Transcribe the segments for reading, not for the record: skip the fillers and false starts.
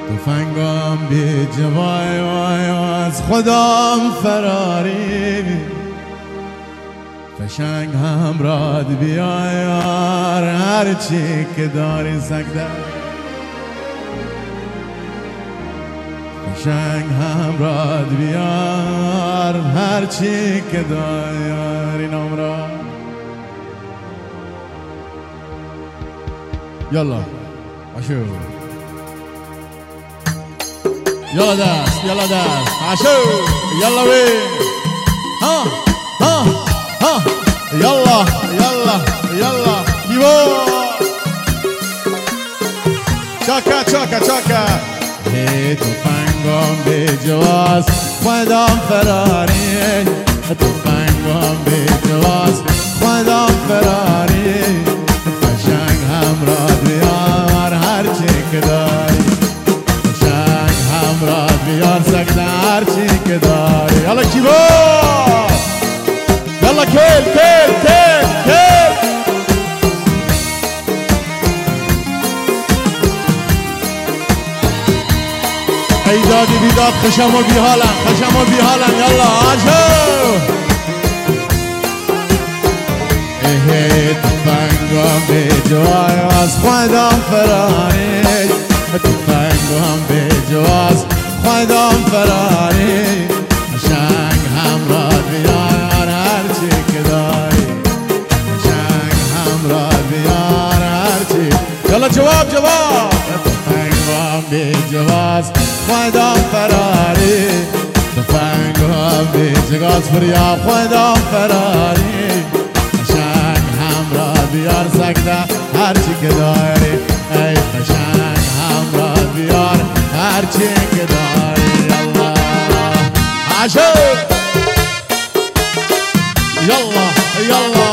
تفنگم بی جوای از خودم فراری فشنگ همراد بیار هرچی که داری سکده فشنگ همراد بیار هرچی که داری نمرا یلا اشو یلا دست اشو یلا وی ها یلا دیو چاکا هی تفنگم به جواز خودم فراری تفنگم به جواز خودم فراری فشنگ همراه بیار هرچی که داری فشنگ همراه بیار سکته هرچی که داری یالا کیبا یالا کل ای دادی بیداد خشم و بیحالن یالا آجو ای تفنگم به جوای از خودم فراری تفنگم به جواز خودم فراری شنگ همراه بیار هرچی که داری شنگ همراه بیار هرچی یالا جواب تفنگم به جواز خودم فراری تفنگم به جواز فریاب خودم فراری شنگ همراه بیار سکته هرچی که داری ای فشنگ همراه بیار هرچی که داری یالا عشق یالا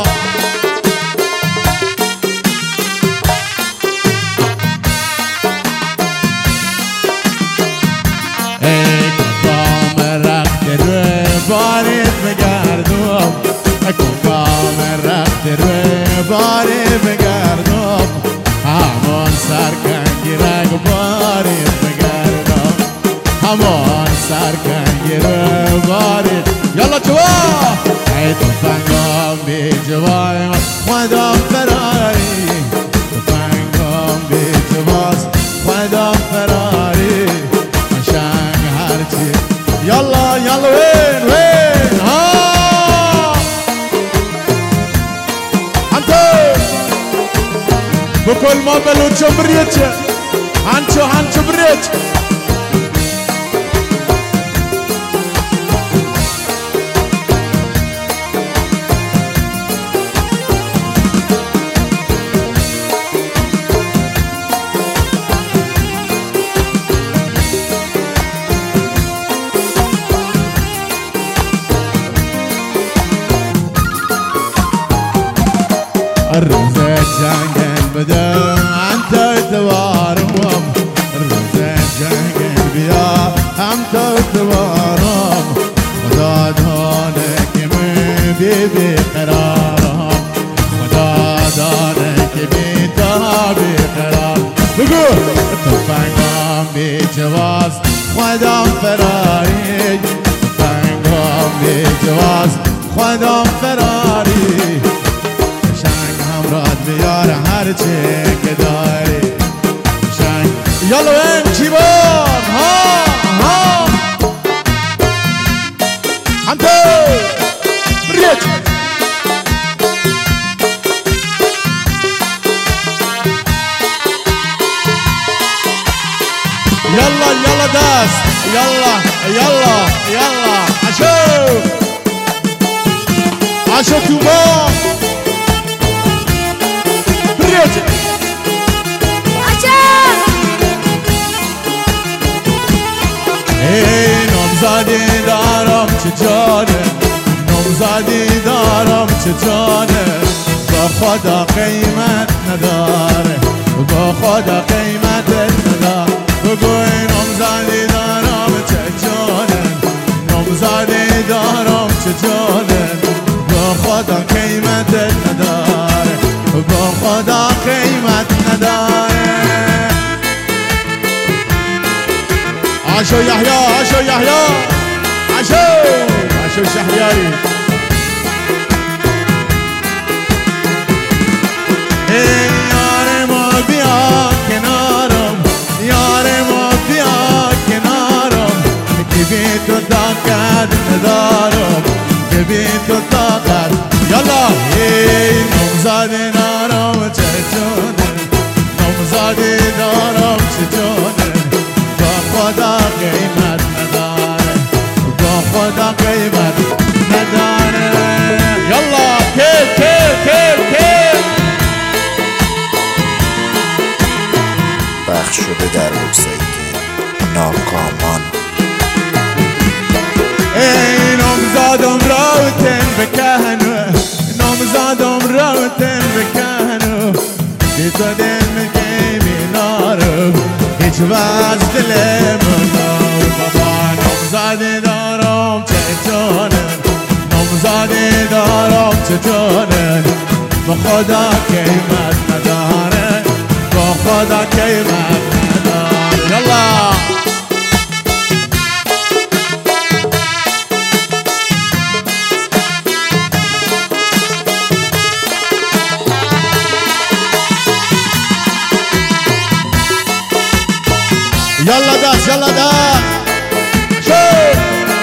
ای کام رخت روی بارید بگردم کام رخت روی بارید بگردم همان سرکنگی رگ بارید بگردم همان سرکنگی روی بارید یالا جواب ای تفنگم بی جوای خودم فراری تفنگم بی جواز خودم فراری شنگ هرچی یالا وین ها بكل ما بلوچو بريتش هانچو بريتش الروز جنگل بده انت توارم الروز جنگل بیا انت توارم خدا دانه که من بی قرارم خدا دانه که بی تا بی قرار بگو تفنگم بی جواز خودم فراری تفنگم بی جواز خودم فراری راد بیار هرچی که داری شنگ یالا این کیبان ها انتو بریت یالا دست یالا عشو تو با ای نامزدی دارم چه جانه نامزدی دارم چه جانه با خدا قیمت نداره با خدا قیمت نداره بگو ای نامزدی دارم چه جانه نامزدی دارم چه جانه با خدا قیمت نداره با خدا قیمت نداره عشو يحيى عشو يحيى عشو شهرياري يار ما بيا كنارم يار ما بيا كنارم كبيت وطاقت ندارم كبيت وطاقت يلا نمزاد نارم چچونن نمزاد نارم چچونن با خدا قیمت نداره با خدا قیمت نداره يلا كيف پخش شده در وبسایت ناکامان. ای نامزادم راوتن بکنو نامزادم راوتن بکنو بی تو دل میگی نارم هیچ وز دلم بابا نامزادی دارم چه جانن نامزادی دارم چه جانن با خدا قیمت نداره با خدا قیمت نداره یلا يلا داس يلا داس شوف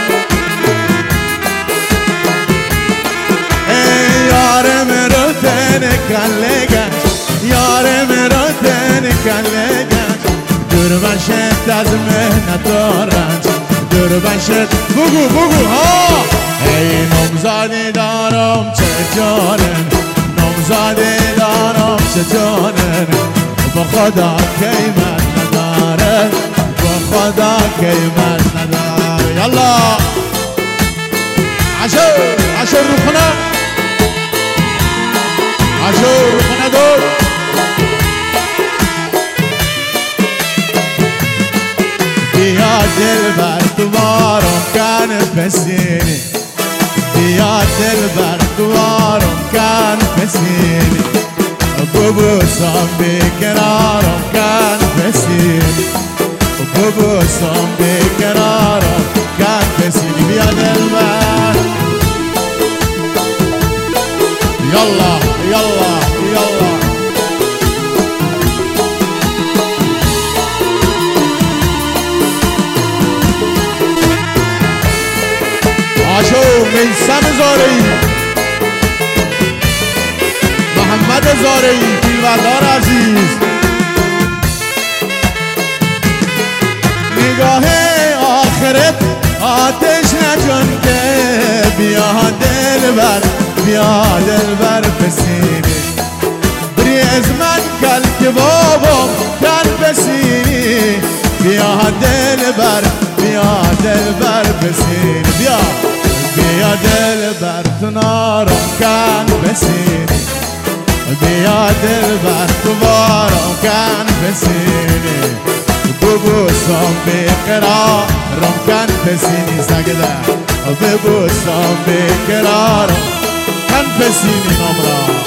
يارم روتن كاللگن يارم روتن كاللگن دور باشد از مهنت و رنج دور باشد بگو ها ای نامزادی دارم چه جانن نامزادی دارم چه جانن با خدا قیمت نداره با خدا قیمت نداره یلا عشو روخنه عشو روخنه دور بیا دلبر دوارم کن پسینی بیا دلبر دوارم کن پسینی ببوسم بیقرارم کن پسینی ببوسم بیقرارم کن پسینی بیا دلبر یلا یلا یلا عاشو میسم زارعی محمد زارعی پیلوردار عزیز نگاه آخرت آتش نجنده بیا دلبر پسینی بری از من کل که بابام کل پسینی بیا دلبر پسینی بیا دلبر تو نارم کن پسینی بیا دلبر تو بارم کن پسینی ببوسم بیقرارم کن پسینی سگده ببوسم بیقرارم کن پسینی نمرا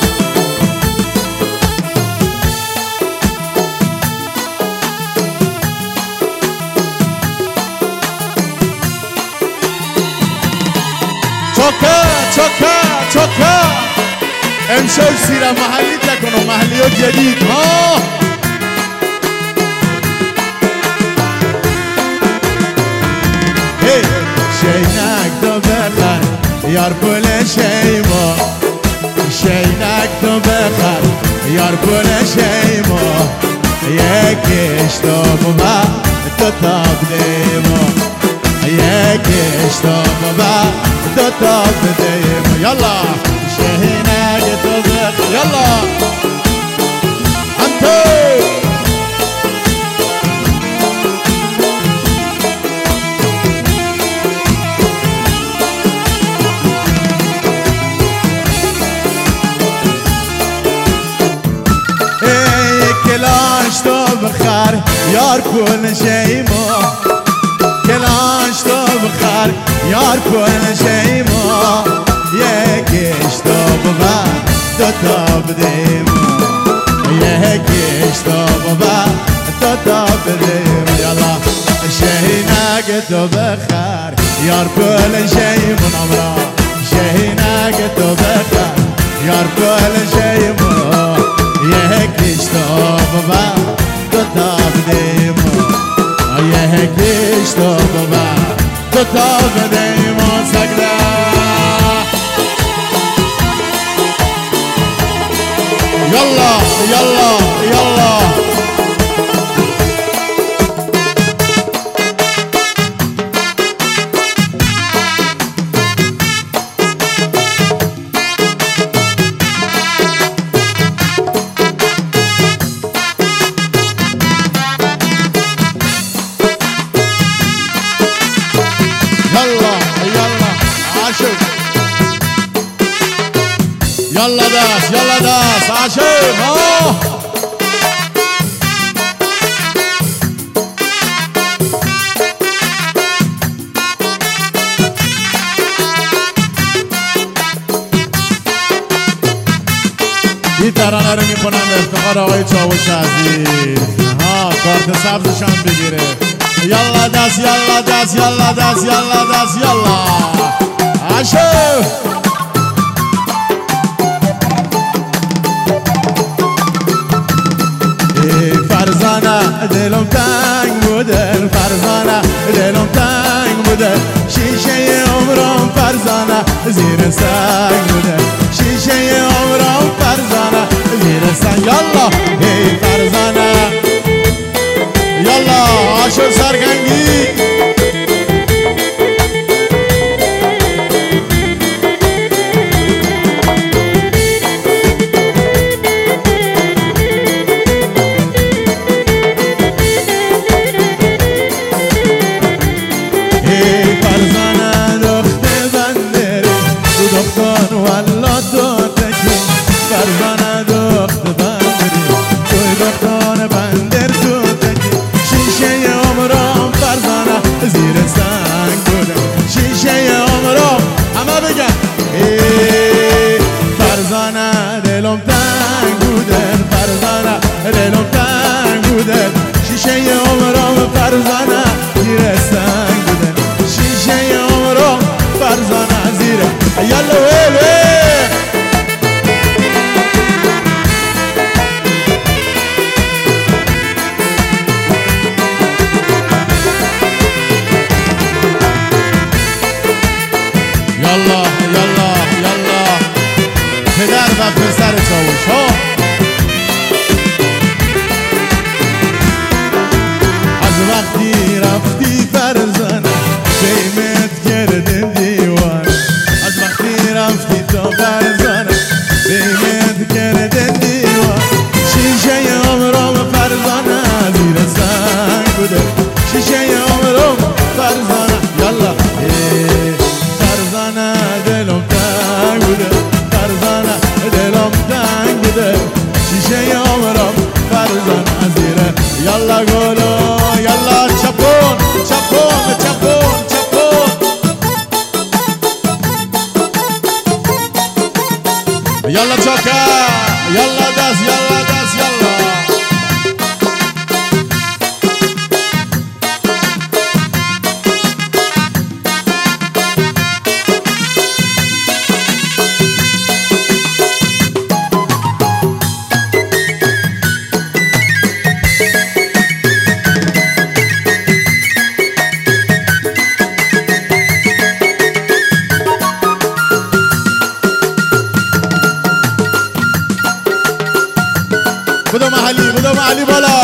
چوکا امشب سیره محلی تکنم محلی ها جدید ها شینک تو بخر یار پول شیما شینک تو بخر یار پول شیما یکیش تو بابا تو تاب دیما یکیش تو بابا تو تاب دیما یلا شینک تو بخر یلا انتو کلاش تو بخر یار کن شیما کلاش تو بخر یار کن شیما یکیش تو بابا دو تا بدیم یکیش تو بابا دو تا بدیم یالا شهینه تو بخر یار کل شی منم را شهینک تو بخر یار کل شی منم یکیش تو بابا تو تا بدیم یکیش تو بابا تو تا بدیم سگره يلا يلا يلا يلا يلا عاشق يلا داس عاشق این ترانه رو میکنم به افتخار آقای چاوش عزیز کارت سبزشم بگیره یلا دست یلا دست یلا دست یلا دست یلا عاشق فرزانه دلم تنگ بوده فرزانه دلم تنگ بوده شیشه عمرم فرزانه زیر سنگ بوده شیشه عمرم فرزانه زیر سنگ یلا ای فرزانه یلا عاشق سرگنگی پدر و پسر چاوش ها از وقتی رفتی فرزانه بیمت کردم دیوان از وقتی رفتی تو فرزانه بیمت کردم دیوان شیشه عمرم فرزانه زیر سنگ بوده شیشه عمرم فرزانه یلا فرزانه دلم تنگ بوده فرزانه دلم تنگ بوده شیشه عمرم فرزانه زیره یلا گلو یلا چپون چپون چپون چپون یلا چاکا یلا دست یلا دست یلا بدو محلی بالا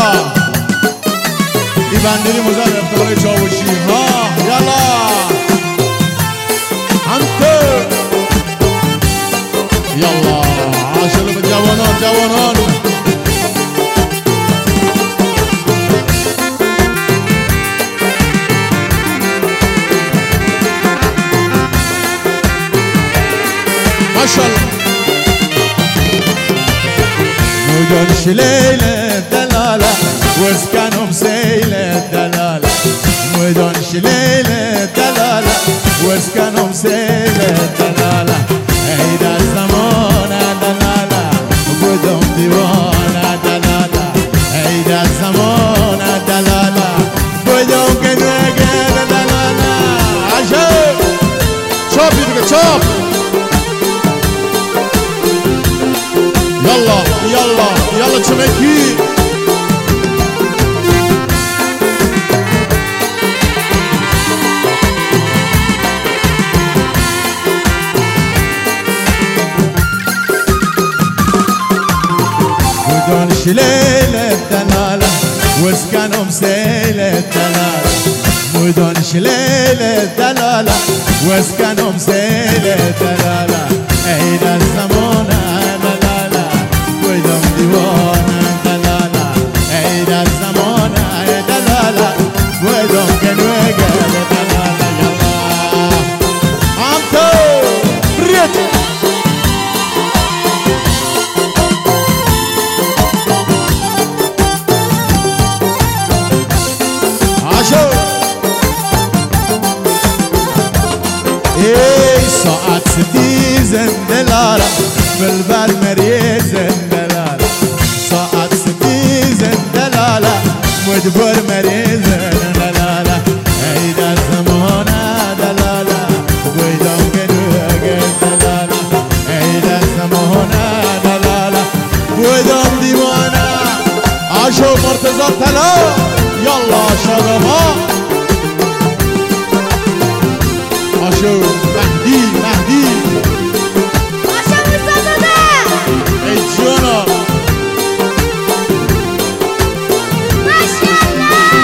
ای بندری مزد افتخار چاوشی ها یالا همتر یالا عاشق به جوانان ماشاءالله مدنش ليلة دلالة واسكنهم سيلة دلالة مدنش ليلة دلالة واسكنهم سيلة دلالة هيدا الزمان دلالة وقدهم ديوانا دلالة هيدا الزمان دلالة وقدهم كدوكة دلالة چاپ يلا يلا يلا چمکی ودونش ليلة دلالة واسكنهم سيلة دلالة ودونش ليلة دلالة واسكنهم سيلة دلالة عيد الزمونة دلالة ودهم ديوانة دلالة عيد الزمونة دلالة ودهم كنوغة دلالة يلا عمتو بريت ساعت ستیزن دلارا بالبر مریزن دلالا ساعت ستیزن دلالا مدبر مریزن دلالا عید الزمانه دلالا بویدم گنوگه دلالا عید الزمانه دلالا بویدم دیوانه عاشو مرتضی طلا یلا شغما عاشو مهدی مهدی عاشو مصطفی ای جانا ماشاءالله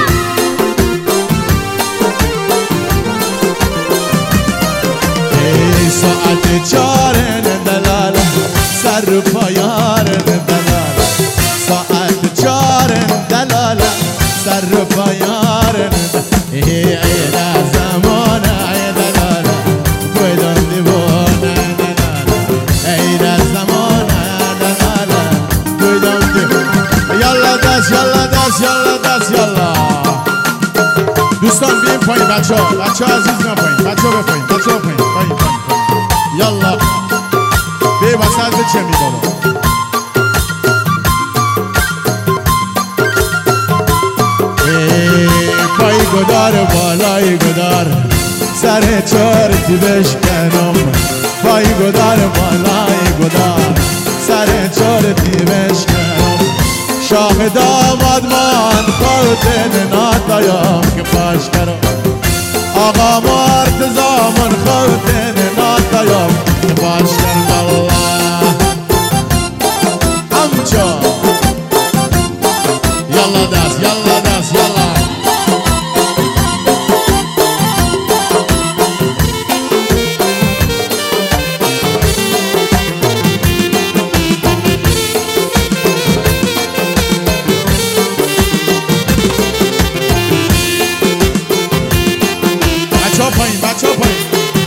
ای ساعت چارن دلاله سر پایارن دلاله ساعت چارن دلاله سر پایارن ای عید زمانه یالا دست یالا دوستان بیاین پایین بچه ها عزیز بیاین پایین بچه ها بپایین بچه ها پایین یالا بی وسط به چه می بابا پای گدار بالای گدار سر چارتی بشکنم پای گدار بالای گدار سر چارتی بشکنم شاه داماد من خودت ناتایم که پاش کرم آقا مرتضا من خودت ناتایم که پاش کرم الله همچا یالا دست یالا دست یالا بچه ها پایین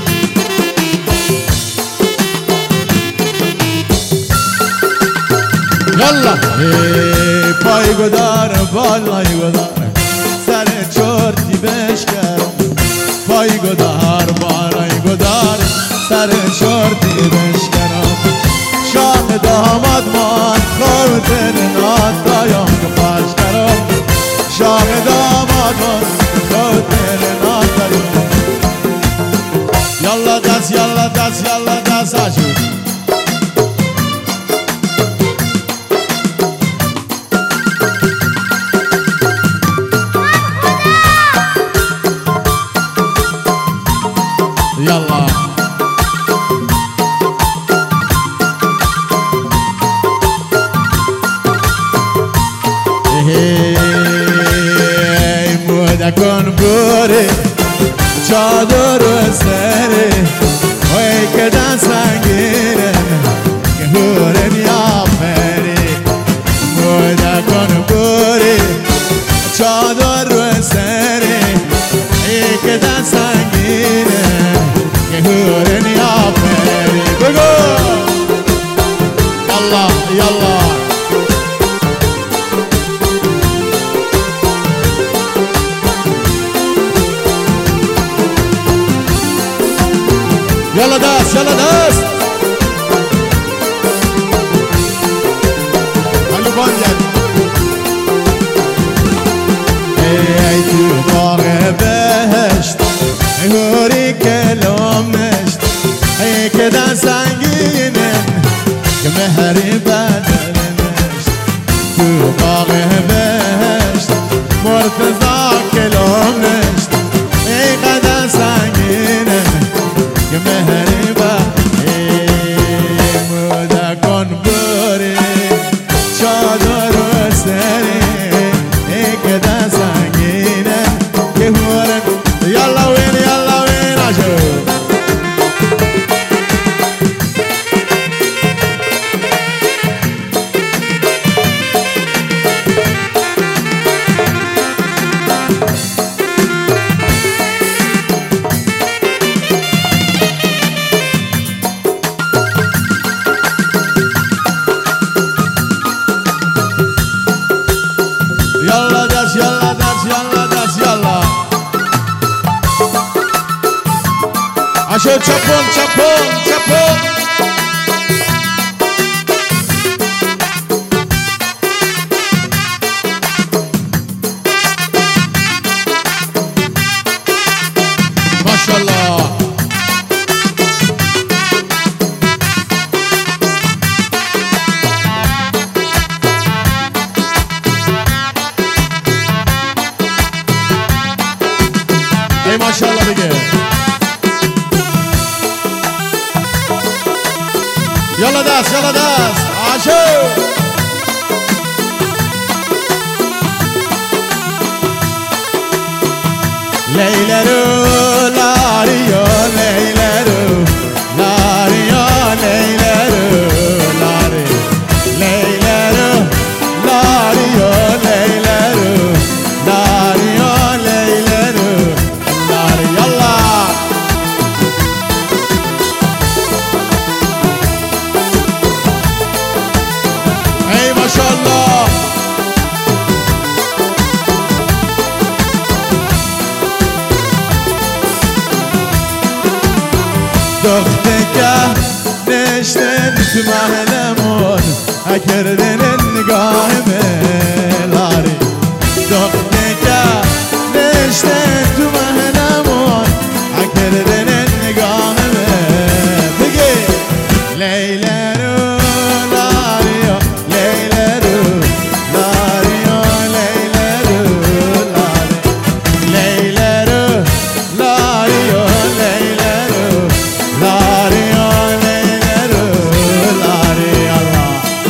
یالا پای گدار بالای گدار سر چرتی بشکرم پای گدار بالای گدار سر چرتی بشکرم شاه داماد من خودت ناتایم که پاش کرم شاه داماد من خودت ناتایم یالا دست یالا دست یالا دست عجیب یالا ای مودکان بوری چادر و سره وی کدن سنگیره که هورن یا پری مودکان بوری چادر و سره ای کدن سنگیره که هورن یا پری بگو یالا یالا يلا داس يلا داس هلو بانديان اي تو باغ بهشت هوري كلام نشت يلا داس يلا داس يلا عشو چپون چپون چپون ماشاءالله ای ماشاءالله دیگه يلا داس يلا داس عاشو ليلرو لاريو ليلرو لاريو ليلرو لاري ليلرو لاريو ليلرو لاريو ليلرو لاري يلا اي ما شاء الله دختکه نشتن تو محلمون اکردن نگاه ملاری دختکه نشتن تو محلمون اکردن نگاه مل بگی لیلرو لاریو لیلرو لاریو لیلرو لاری لیلرو لاریو لیلرو لاری لیلرو لاری الله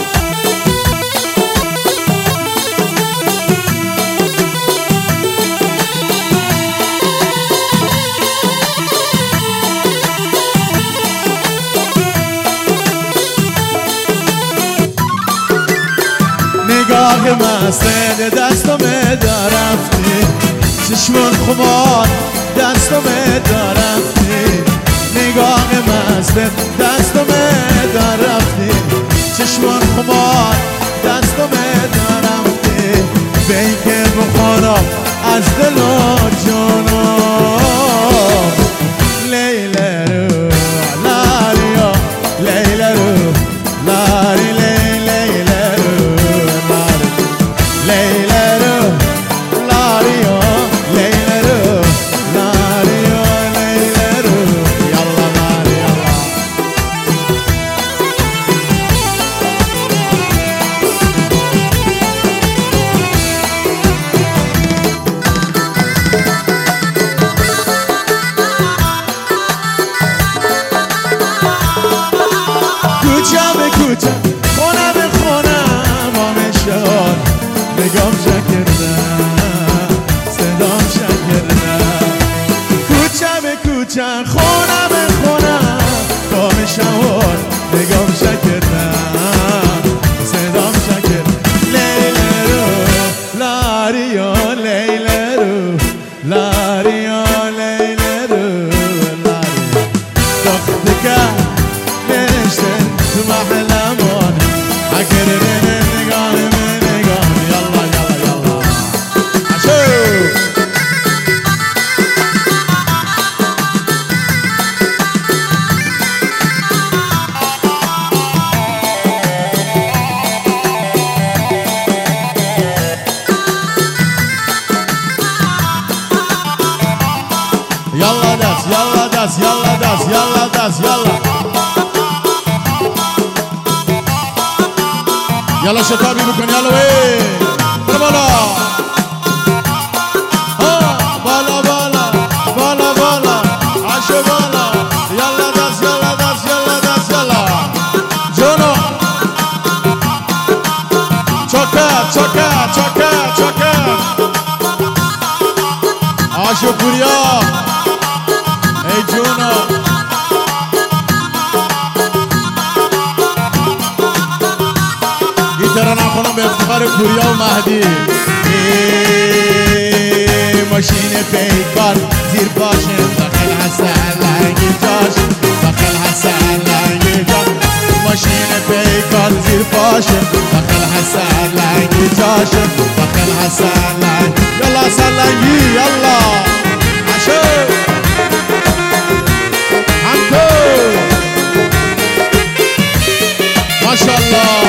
نگاه مسته دستم درفتی چشمون خمار دستم درفتی نگاه مسته دستم درفتی چشمون خمار دستم درفتی بی که بخورم از دل و جانم لیلرو لاریو لیلرو لاری لیلرو لیلرو لاریو لیلرو لاریو لیلرو یالا لاری یالا کوچه به کوچه خونه به خونه مامشان نگام شکردم صدام شکردم کوچه به کوچه خونه به خونه مامشان نگام شکردم صدام شکردم لیلرو لاریو لیلرو لاریو لیلرو لاری دختکه نشتن تو محلمون اکردن نگاه من نگاه یلا یلا یلا عشو يلا داس يلا داس يلا داس يلا داس يلا يلا شتابي بكون يلا وين بالا بالا بالا بالا بالا عشو بالا يلا داس يلا داس يلا داس يلا جونو چوكا چوكا چوكا چوكا عشو پوریا ای جونو گیتارا نکنم به افتخار پوریا و مهدی ماشین پیکار زیر باشم داخل حسن لنگی جاش داخل حسن لنگی جاش ماشین پیکار زیر باشم داخل حسن لنگی جاش داخل حسن لنگ يلا حسن لنگی يلا عشو همکو ما شاء الله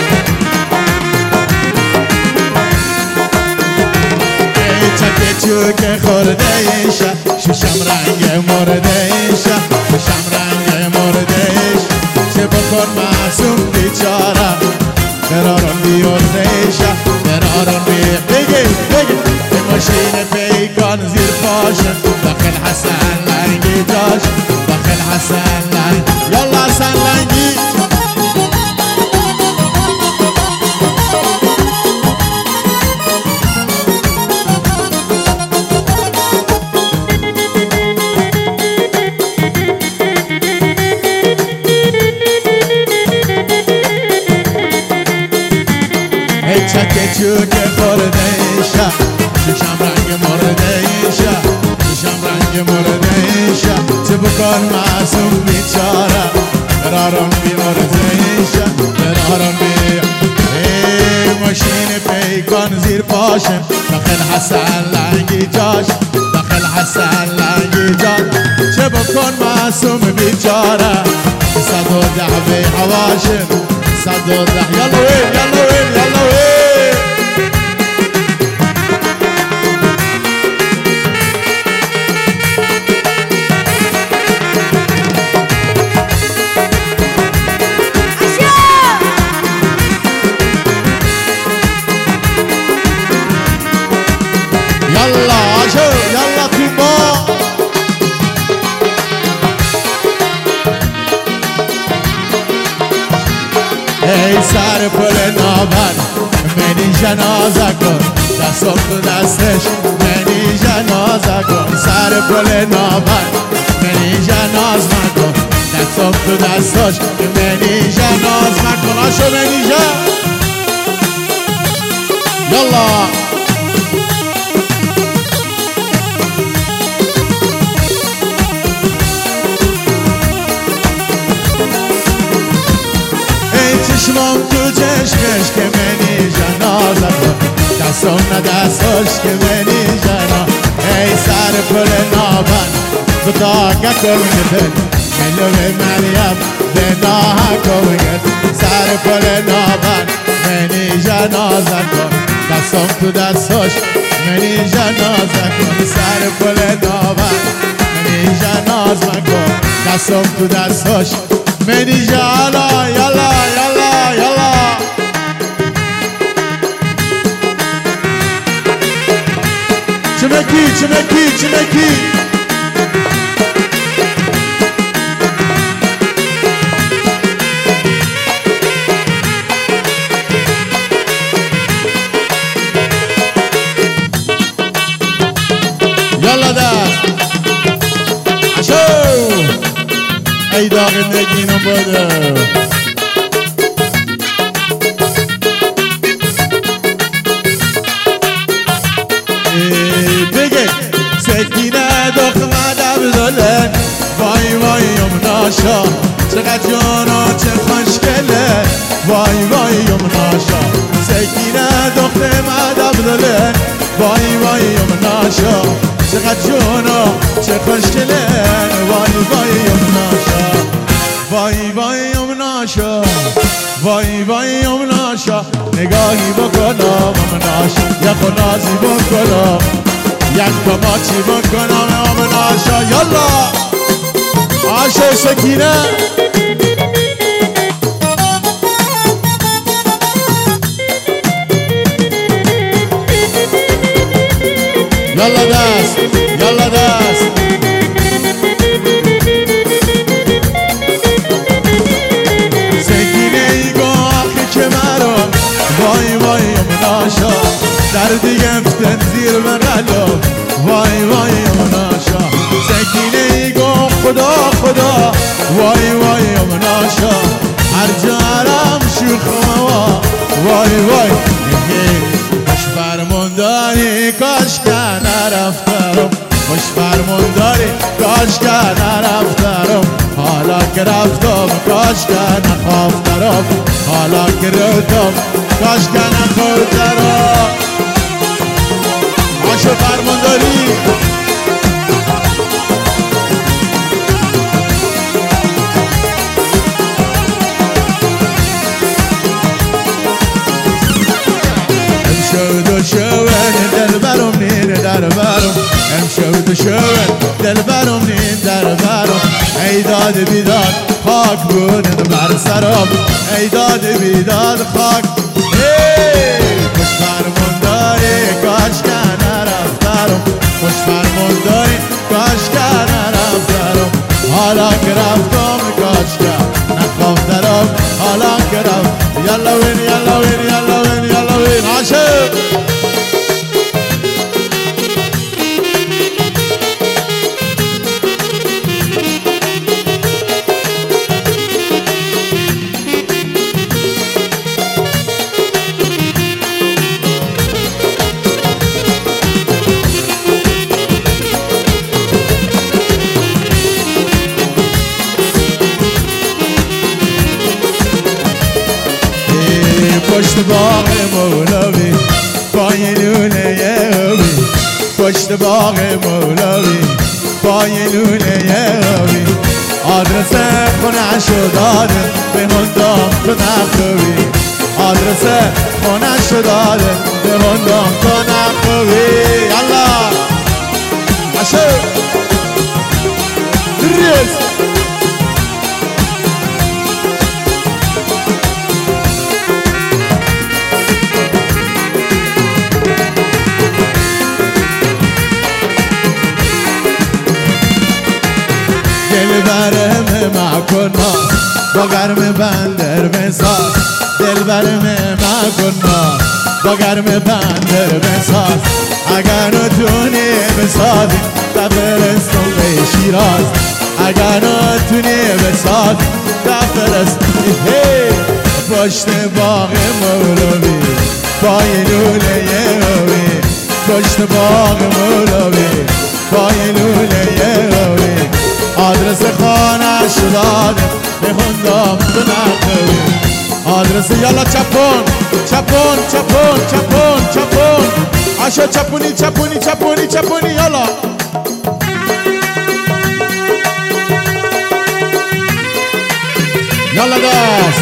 ای چکه چوک خورده ایشه ششم رنگ مرده ایشه ششم رنگ مرده ایشه چه بکن معصوم بیچاره قرارم بیارده ایشه قرارم بگی به ماشین پیکان زیر پاشن داخل حسن لنگی جاش داخل حسن لنگ یالا حسن لنگی چکه چوک خورده ایشه ششم رنگ مرده ایشه ششم رنگ مرده ایشه چه بکن معصوم بیچاره قرارم بیمرده ایشه قرارم ماشین پیکان زیر پاشن داخل حسن لنگی جاش داخل حسن لنگی جاش چه بکن معصوم بیچاره 110 به هواشن 110 یلا وین یلا وین یلا وین يلا عشو يلا كيمبا ای سر پل نابن منی جنازه کن دستم تو دستش منی جنازه کن سر پل نابن منی جنازه کن دستم تو دستش منی جنازه کن عشو منی جنازه يلا چشمم تو چشمش که منی جنازه کن دستم نه دستش که منی جنازه ای سر پل نابن خدا گکم گتن ملو مریم به ناکم گتن سر پل نابن منی جنازه کن دستم تو دستش منی جنازه کن سر پل نابن منی جنازه کن دستم تو دستش منی جالا یلا یلا یلا چمکی چمکی چمکی یلا دست عشو ای داغ نگینم بده بگه سکینه دخمه دبدالن وای وای یمناشا چقدر جانا چه خوشگله وای وای یمناشا سکینه دخمه دبدالن وای وای یمناشا چقدر جانا چه خوشگله وای وای یمناشا وای وای یمناشا وای وای یمناشا نگاهی بکنم یمناشا یک نازی بکنم یک کماچی بکنم یمناشا یلا عاشق سکینه یلا دست یلا دست سکینه ای گاهی که مرا وای وای یمناشا دردی گفتن زیر بغلم وای وای یمناشا سکینه ای گاه خدا خدا وای وای یمناشا هر جارم شوخم وای وای خوش فرمونداری کاش که نرفتم خوش فرمونداری کاش که نرفتم حالا که رفتم کاش که نخوافتم حالا که رفتم کاش که نخوردم داد بیداد خاک بودن بر سرم ای داد بیداد خاک خوش فرمون داری کاش که نرفتم خوش فرمون داری کاش که نرفتم حالا که رفتم کاش که نخوافتم حالا که رفتم یلا وین یلا وین یلا وین یلا وین عاشق پشت باغ مولوی پای لوله اوی پشت باغ مولوی پای لوله اوی آدرس خونه‌شو داده به هندام تو نخوی آدرس خونه‌شو داده به هندام تو نخوی یالا عشق ریز دل برم مکن ما با گرم بندر بساز دل برم مکن ما با گرم بندر بساز اگر نتونی بسازی تفرستم به شیراز اگر نتونی بسازی تفرستم پشت باغ مولوی پای لوله اوی پشت باغ مولوی پای لوله اوی آدرس خانه شداده به هندام تو نخوی آدرس یالا چپون چپون چپون چپون چپون عشق چپونی چپونی چپونی چپونی یالا یالا دست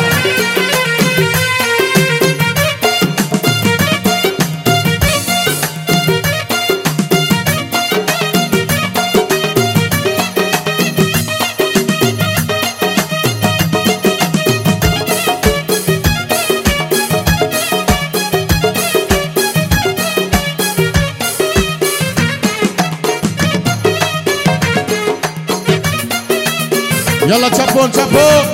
یالا چپون چپون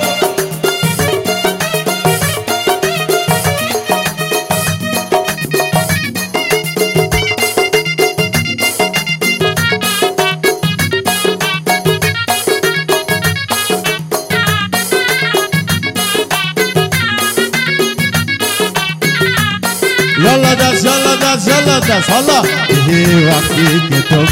یالا دست یالا دست یالا دست حالا وقتی که تو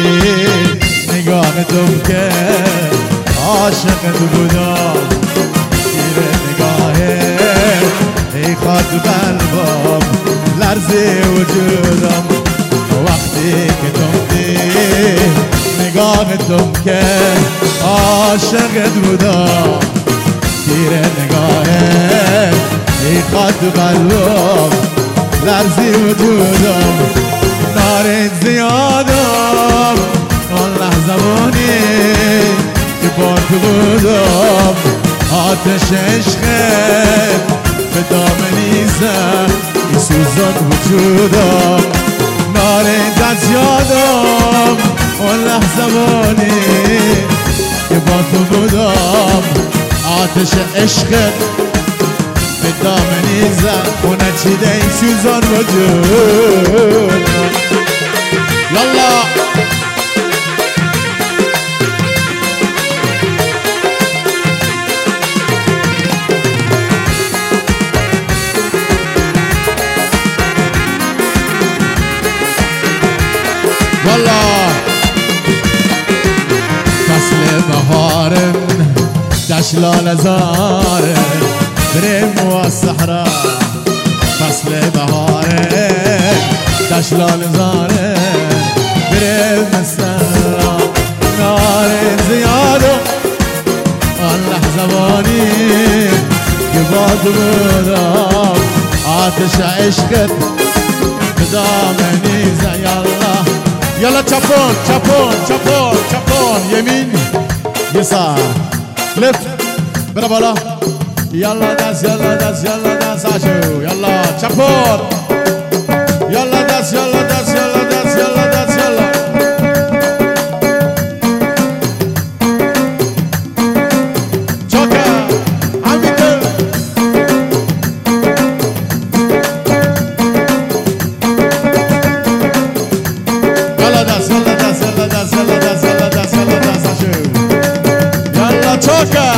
نگاه تو که عاشقت بودم تیر نگاهه ای خاط قلبم لرزه وجودم وقتی که تمتی نگاهتم که عاشقت بودم تیر نگاهه ای خاط قلبم لرزه وجودم نارت زیادم اون لحظه بونی با تو بودم آتش عشقت به دامنی زد ای سوزان وجودم نارنج از یادم اون لحظه بانی که با تو بودم آتش عشقت به دامنی زد خونه چیده ای سوزان وجودم یالا والله فصل بهارم دشلال زارم برم و الصحراء فصل بهارم دشلال زارم برم الصحراء نار زیادم آن لحظه بانی که باد بودم آتش عشقت بدامنی زیالله یالا چپون چپون چپون چپون یمین یسار لفت برا بالا يلا دست يلا دست يلا دست عشو يلا چپور يلا دست يلا دست يلا دست يلا دست يلا چوكا عميتر يلا دست يلا دست يلا دست يلا دست يلا دست يلا دست عشو يلا چوكا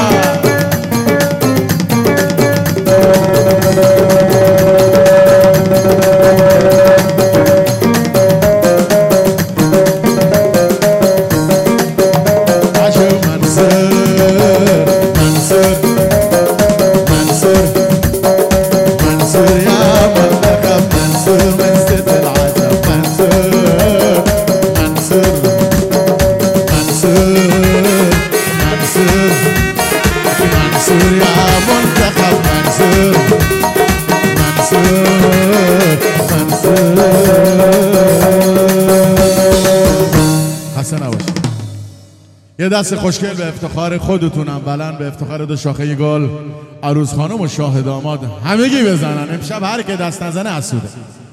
یه دست خوشگل به افتخار خودتونم بلند به افتخار دو شاخه گل عروس خانم و شاه داماد همگی بزنن. امشب هر که دست نزنه حسوده.